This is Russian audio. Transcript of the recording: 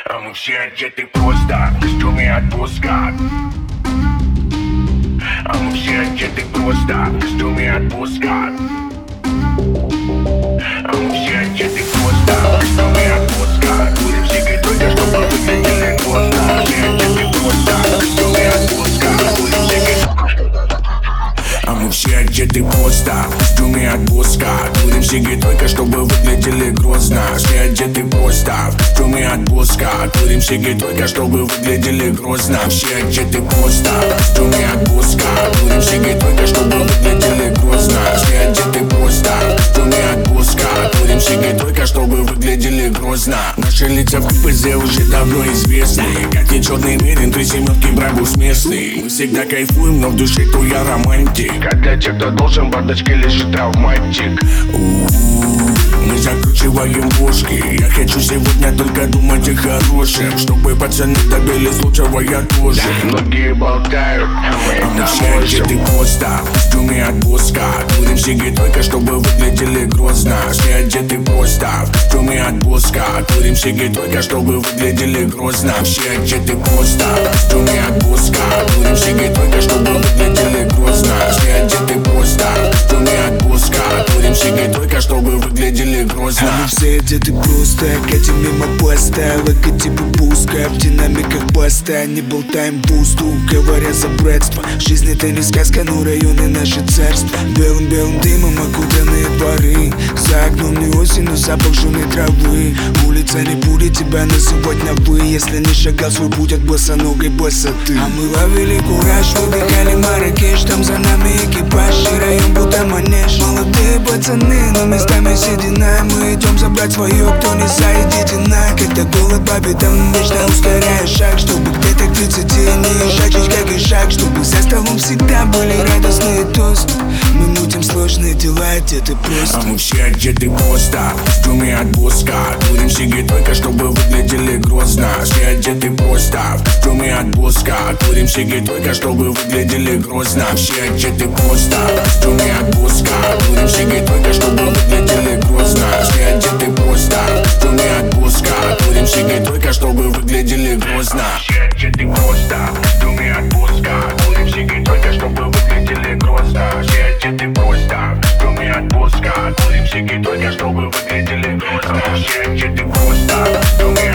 А мы все одеты просто в костюме отпуска. А мы все одеты просто в костюме отпуска. А мы все одеты просто в костюме отпуска. Курим сиги только чтобы выглядели грозно. Все одеты просто в костюме отпуска. Курим сиги. А мы все одеты просто в костюме отпуска. Курим сиги только чтобы выглядели грозно. Все одеты просто в костюме отпуска. Курим сиги только чтобы выглядели грозно. Все одеты просто в костюме отпуска. Курим сиги только чтобы выглядели грозно. Все одеты просто в костюме отпуска. Курим сиги только чтобы выглядели грозно. Наши лица в КПЗ уже давно известны. Как и черный мерин, 3 семерки, брабус местный. Мы всегда кайфуем, но в душе то я романтик. А для тех, кто должен, бардачке лежит травматик. Мы закручиваем бошки. Я хочу сегодня только думать о хорошем, чтобы пацаны добились лучшего, я тоже. Многие болтают, а мы все одеты просто в костюме отпуска. Курим сиги только чтобы выглядели грозно. Все одеты просто в костюме отпуска. Курим сиги только чтобы выглядели грозно. Все одеты просто в костюме отпуска. Курим сиги только чтобы выглядели грозно. Все одеты просто в костюме отпуска. Курим сиги только чтобы выглядели грозно. А мы все одеты просто, катим мимо поста. Локоти пуска, в динамиках баста. Не болтаем пусту, говоря за братство. Жизнь это не сказка, но районы наше царство. Белым-белым дымом окутанные дворы. За окном не осень, но запах жженой травы. Улица не будет тебя называть на вы, если не шагал свой путь от босоногой босоты. А мы ловили кураж, выдыхали Марракеш. Там за нами экипаж, и район будто манеж. Молодые пацаны, но местами седина. Мы идем забрать свое, кто не идите на. Когда голод бабе, там вечно ускоряя шаг, чтобы где-то к 30 не ежачить, как и шаг. Чтобы за столом всегда были радостные тосты. Мы мутим сложные дела, одеты просто. А мы все одеты просто в костюме отпуска. Курим сиги только чтобы выглядели грозно. Все одеты просто в костюме отпуска. Курим сиги только чтобы выглядели грозно. Все одеты просто в костюме отпуска. Курим сиги только чтобы выглядели грозно. Все одеты просто в костюме отпуска. Курим сиги только чтобы выглядели грозно. Все одеты просто в костюме отпуска. Курим сиги только чтобы выглядели грозно. Все одеты просто в костюме отпуска. Курим сиги только чтобы выглядели грозно. Все одеты просто в костюме